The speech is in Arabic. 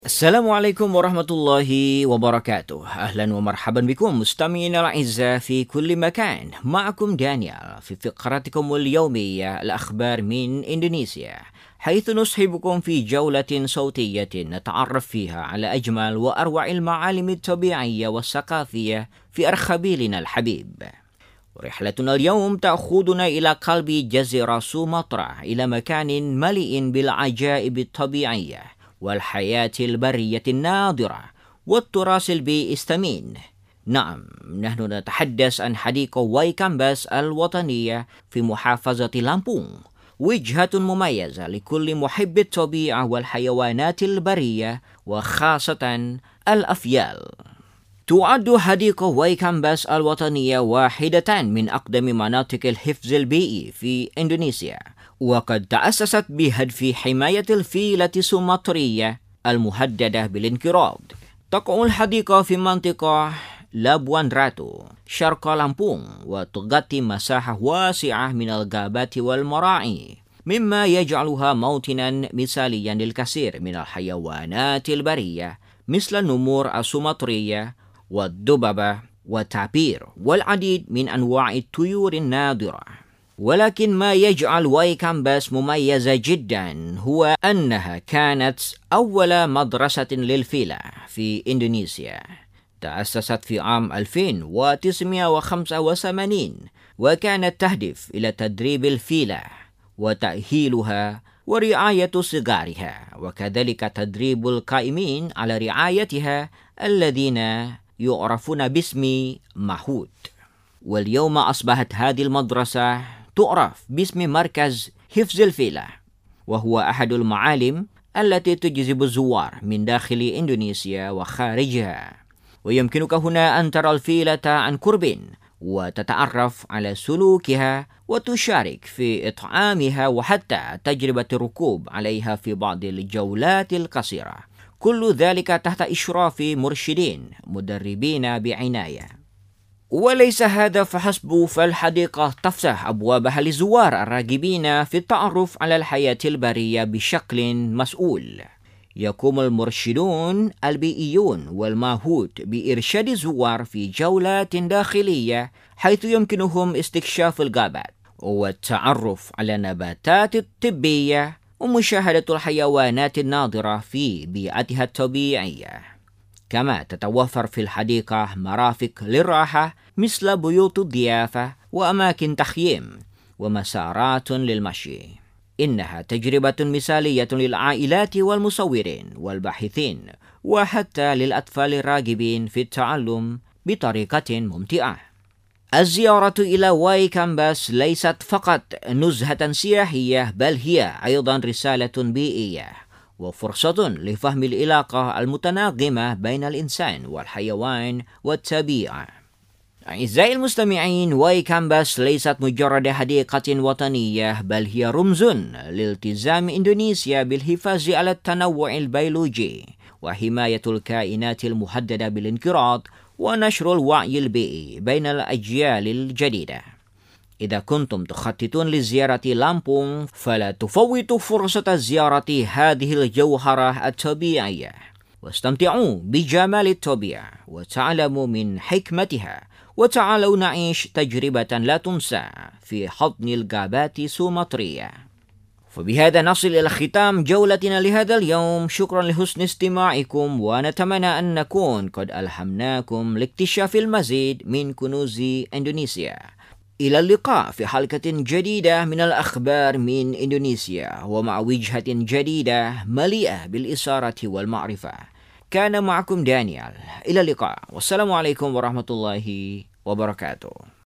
Assalamualaikum warahmatullahi wabarakatuh. أهلا ومرحبا بكم مستمعينا الأعزاء في كل مكان. معكم دانيال في فقرتكم اليومية الأخبار من إندونيسيا، حيث نصحبكم في جولة صوتية نتعرف فيها على أجمل وأروع المعالم الطبيعية والثقافية في أرخبيلنا الحبيب. ورحلتنا اليوم تأخذنا إلى قلب جزيرة سومطرة، إلى مكان مليء بالعجائب الطبيعية والحياة البرية الناضرة والتراث البيئي الثمين. نعم، نحن نتحدث عن حديقة وايكامباس الوطنية في محافظة لامبونغ، وجهة مميزة لكل محب الطبيعة والحيوانات البرية وخاصة الأفيال. تعد حديقة وايكامباس الوطنية واحدة من أقدم مناطق الحفظ البيئي في إندونيسيا، وقد تأسست بهدف حماية الفيلة السومطرية المهددة بالانقراض. تقع الحديقة في منطقة لابوان راتو شرق لامبونغ، وتغطي مساحة واسعة من الغابات والمراعي، مما يجعلها موطنا مثاليا للكثير من الحيوانات البرية مثل النمور السومطرية والدببة والتعبير والعديد من أنواع الطيور النادرة. ولكن ما يجعل وايكامباس مميزة جدا هو أنها كانت أول مدرسة للفيلة في إندونيسيا. تأسست في عام 1985، وكانت تهدف إلى تدريب الفيلة وتأهيلها ورعاية صغارها، وكذلك تدريب القائمين على رعايتها الذين يعرفون باسم ماهوت. واليوم أصبحت هذه المدرسة تعرف باسم مركز حفظ الفيلة، وهو أحد المعالم التي تجذب الزوار من داخل إندونيسيا وخارجها. ويمكنك هنا أن ترى الفيلة عن قرب وتتعرف على سلوكها وتشارك في إطعامها وحتى تجربة الركوب عليها في بعض الجولات القصيرة، كل ذلك تحت إشراف مرشدين مدربين بعناية. وليس هذا فحسب، فالحديقة تفتح أبوابها للزوار الراغبين في التعرف على الحياة البرية بشكل مسؤول. يقوم المرشدون البيئيون والماهوت بإرشاد الزوار في جولات داخلية، حيث يمكنهم استكشاف الغابات والتعرف على النباتات الطبية ومشاهدة الحيوانات النادرة في بيئتها الطبيعية. كما تتوفر في الحديقة مرافق للراحة مثل بيوت الضيافة وأماكن تخييم ومسارات للمشي. إنها تجربة مثالية للعائلات والمصورين والباحثين، وحتى للأطفال الراغبين في التعلم بطريقة ممتعة. الزيارة إلى وايكامباس ليست فقط نزهة سياحية، بل هي أيضا رسالة بيئية وفرصة لفهم العلاقة المتناغمة بين الإنسان والحيوان والطبيعة. أعزائي المستمعين، وايكامباس ليست مجرد حديقة وطنية، بل هي رمز لالتزام إندونيسيا بالحفاظ على التنوع البيولوجي وحماية الكائنات المهددة بالانقراض ونشر الوعي البيئي بين الأجيال الجديدة. إذا كنتم تخططون لزيارة لامبونغ، فلا تفوتوا فرصة زيارة هذه الجوهرة الطبيعية، واستمتعوا بجمال الطبيعة وتعلموا من حكمتها، وتعالوا نعيش تجربة لا تنسى في حضن الغابات السومطرية. فبهذا نصل إلى ختام جولتنا لهذا اليوم. شكرا لحسن استماعكم، ونتمنى أن نكون قد ألهمناكم لاكتشاف المزيد من كنوز إندونيسيا. إلى اللقاء في حلقة جديدة من الأخبار من إندونيسيا، ومع وجهة جديدة مليئة بالإثارة والمعرفة. كان معكم دانيال، إلى اللقاء، والسلام عليكم ورحمة الله وبركاته.